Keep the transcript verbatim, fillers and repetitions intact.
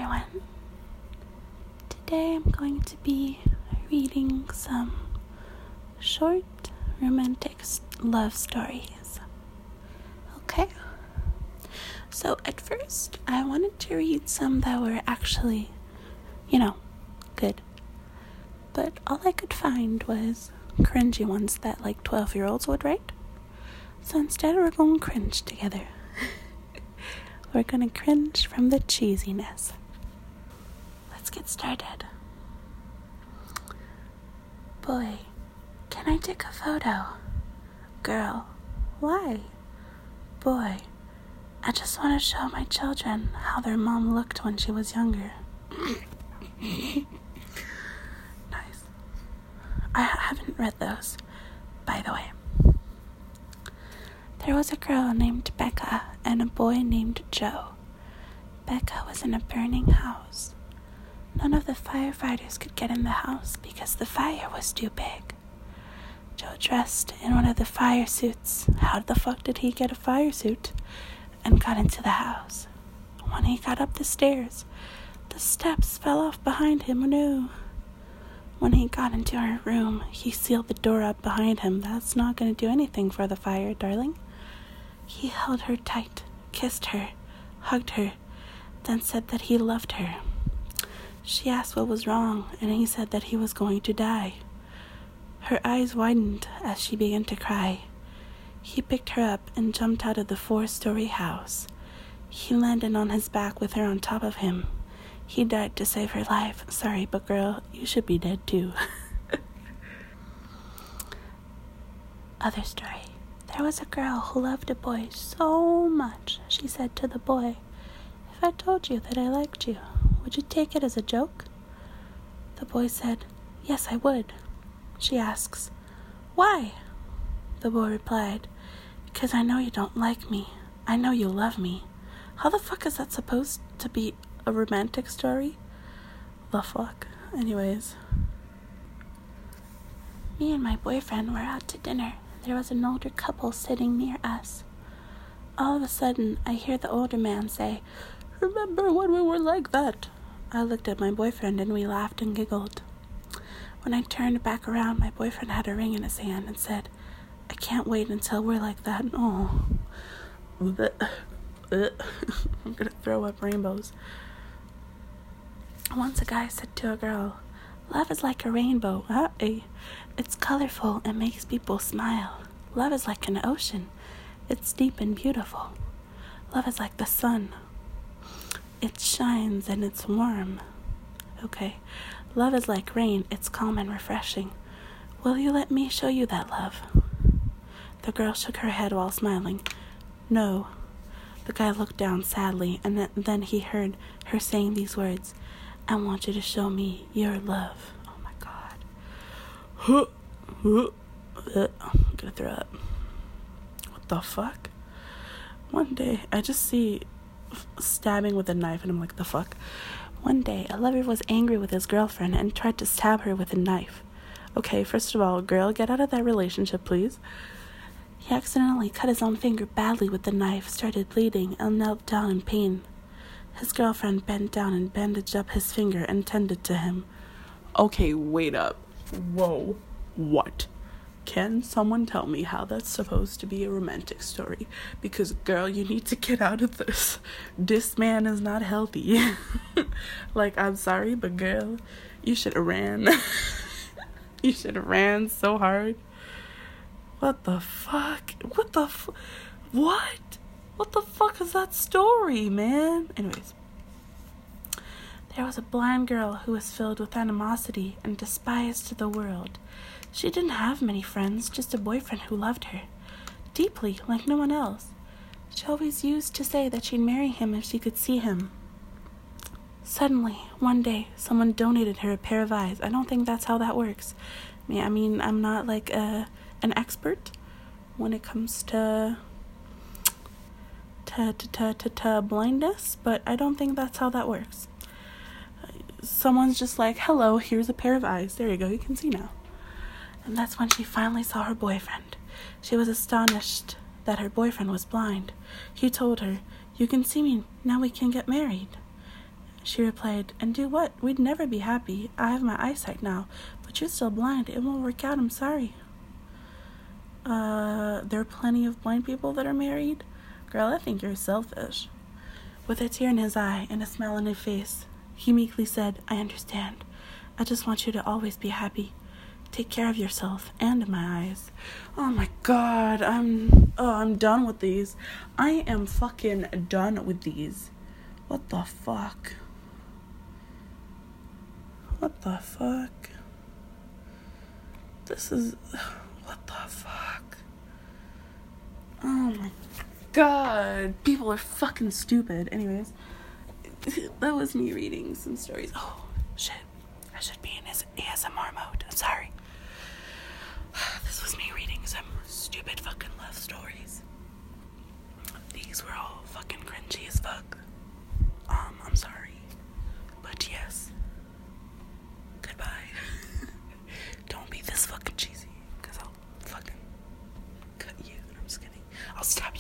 everyone. Today I'm going to be reading some short romantic love stories. Okay? So at first I wanted to read some that were actually, you know, good. But all I could find was cringy ones that like twelve-year-olds would write. So instead we're going to cringe together. We're going to cringe from the cheesiness. Let's get started. Boy, can I take a photo? Girl, why? Boy, I just want to show my children how their mom looked when she was younger. Nice. I haven't read those, by the way. There was a girl named Becca and a boy named Joe. Becca was in a burning house. None of the firefighters could get in the house because the fire was too big. Joe dressed in one of the fire suits. How the fuck did he get a fire suit? And got into the house. When he got up the stairs, the steps fell off behind him. No. When he got into her room, he sealed the door up behind him. That's not going to do anything for the fire, darling. He held her tight, kissed her, hugged her, then said that he loved her. She asked what was wrong, and he said that he was going to die. Her eyes widened as she began to cry. He picked her up and jumped out of the four-story house. He landed on his back with her on top of him. He died to save her life. Sorry, but girl, you should be dead too. Other story. There was a girl who loved a boy so much. She said to the boy, "If I told you that I liked you, would you take it as a joke?" The boy said, "Yes, I would." She asks, "Why?" The boy replied, "Because I know you don't like me. I know you love me." How the fuck is that supposed to be a romantic story? The fuck? Anyways. Me and my boyfriend were out to dinner. There was an older couple sitting near us. All of a sudden, I hear the older man say, "Remember when we were like that?" I looked at my boyfriend and we laughed and giggled. When I turned back around, my boyfriend had a ring in his hand and said, "I can't wait until we're like that." Oh, I'm gonna throw up rainbows. Once a guy said to a girl, "Love is like a rainbow. Uh-uh. It's colorful and makes people smile. Love is like an ocean. It's deep and beautiful. Love is like the sun. It shines and it's warm." Okay. Love is like rain. It's calm and refreshing. Will you let me show you that love? The girl shook her head while smiling. No. The guy looked down sadly, and then he heard her saying these words, "I want you to show me your love." Oh my god. I'm gonna throw up. What the fuck? One day, I just see stabbing with a knife, and I'm like, the fuck? One day, a lover was angry with his girlfriend and tried to stab her with a knife. Okay, first of all, girl, get out of that relationship, please. He accidentally cut his own finger badly with the knife, started bleeding, and knelt down in pain. His girlfriend bent down and bandaged up his finger and tended to him. Okay, wait up. Whoa. What? Can someone tell me how that's supposed to be a romantic story? Because, girl, you need to get out of this. This man is not healthy. Like, I'm sorry, but girl, you should have ran. You should have ran so hard. What the fuck? What the f- What? What the fuck is that story, man? Anyways. There was a blind girl who was filled with animosity and despised the world. She didn't have many friends, just a boyfriend who loved her deeply, like no one else. She always used to say that she'd marry him if she could see him. Suddenly, one day, someone donated her a pair of eyes. I don't think that's how that works. I mean, I mean I'm not like a, an expert when it comes to to, to, to, to, to blindness, but I don't think that's how that works. Someone's just like, "Hello, here's a pair of eyes. There you go, you can see now." And that's when she finally saw her boyfriend. She was astonished that her boyfriend was blind. He told her, "You can see me, now we can get married." She replied, and do what? We'd never be happy. I have my eyesight now, but you're still blind. It won't work out. I'm sorry. Uh, there are plenty of blind people that are married? Girl, I think you're selfish. With a tear in his eye and a smile on his face, he meekly said, I understand. I just want you to always be happy. Take care of yourself and in my eyes. Oh my god, I'm oh I'm done with these. I am fucking done with these. What the fuck? What the fuck? This is what the fuck? Oh my god. People are fucking stupid. Anyways, that was me reading some stories. Oh shit. I should be in his A S M R mode. I'm sorry. This was me reading some stupid fucking love stories. These were all fucking cringy as fuck. Um, I'm sorry. But yes. Goodbye. Don't be this fucking cheesy, because I'll fucking cut you. I'm just kidding. I'll stop